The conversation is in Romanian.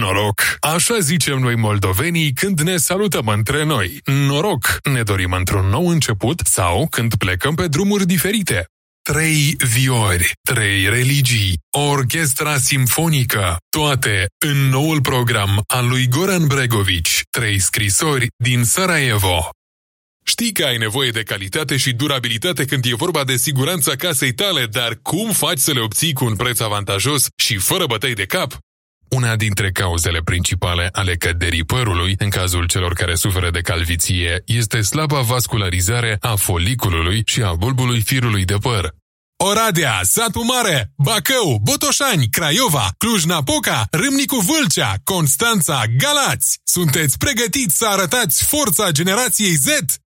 Noroc! Așa zicem noi moldovenii când ne salutăm între noi. Noroc! Ne dorim într-un nou început sau când plecăm pe drumuri diferite. 3 viori, 3 religii, orchestra simfonică, toate în noul program al lui Goran Bregovici, 3 scrisori din Sarajevo. Știi că ai nevoie de calitate și durabilitate când e vorba de siguranța casei tale, dar cum faci să le obții cu un preț avantajos și fără bătăi de cap? Una dintre cauzele principale ale căderii părului, în cazul celor care suferă de calviție, este slaba vascularizare a foliculului și a bulbului firului de păr. Oradea, Satu Mare, Bacău, Botoșani, Craiova, Cluj-Napoca, Râmnicu Vâlcea, Constanța, Galați. Sunteți pregătiți să arătați forța generației Z?